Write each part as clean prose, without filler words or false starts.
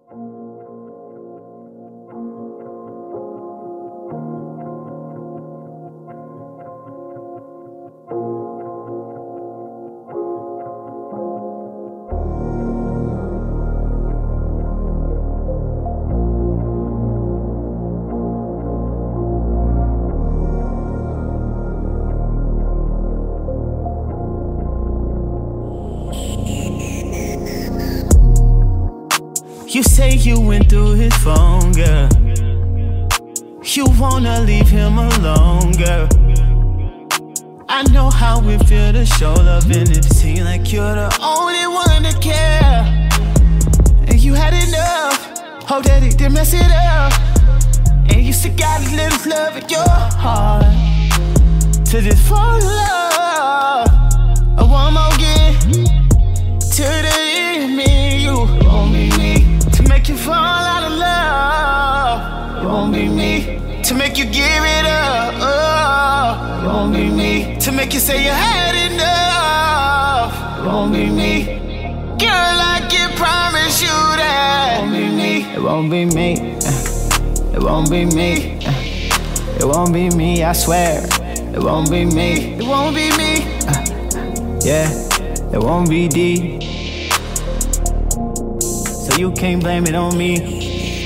You say you went through his phone, girl. You wanna leave him alone, girl. I know how it feel to show love and it seem like you're the only one to care. And you had enough, hope that it didn't mess it up. And you still got a little love in your heart to just fall in love. One more again, to the end, me and you. It won't be me to make you fall out of love. It won't be me to make you give it up. Oh, it won't be me to make you say you had enough. It won't be me, girl, I can promise you that. It won't be me. It won't be me. It won't be me. It won't be me, I swear. It won't be me. It won't be me. Yeah, it won't be D. So you can't blame it on me.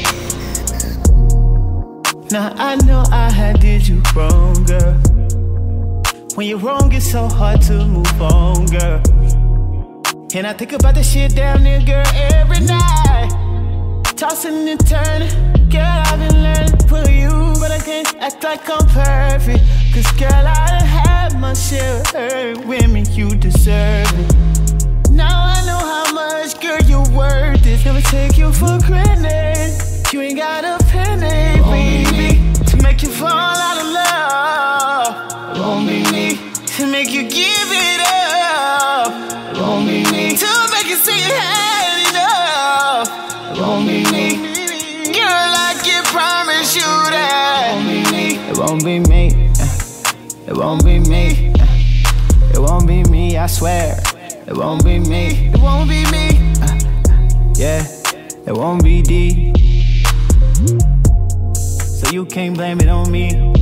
Now I know I had did you wrong, girl. When you're wrong, it's so hard to move on, girl. And I think about the shit down there, girl, every night. Tossing and turning, girl, I've been learning for you. But I can't act like I'm perfect, cause girl, I done had my share of hurt. Women, you deserve it. Now I know how much, girl, you're worth it. Never take you for granted. You ain't got a penny, baby, to make you fall out of love. It won't be me to make you give it up. It won't be me to make you say you had enough. It won't be me, girl, I can promise you that. It won't be me. It won't be me. It won't be me, I swear. It won't be me. It won't be me. Yeah, it won't be D. So you can't blame it on me.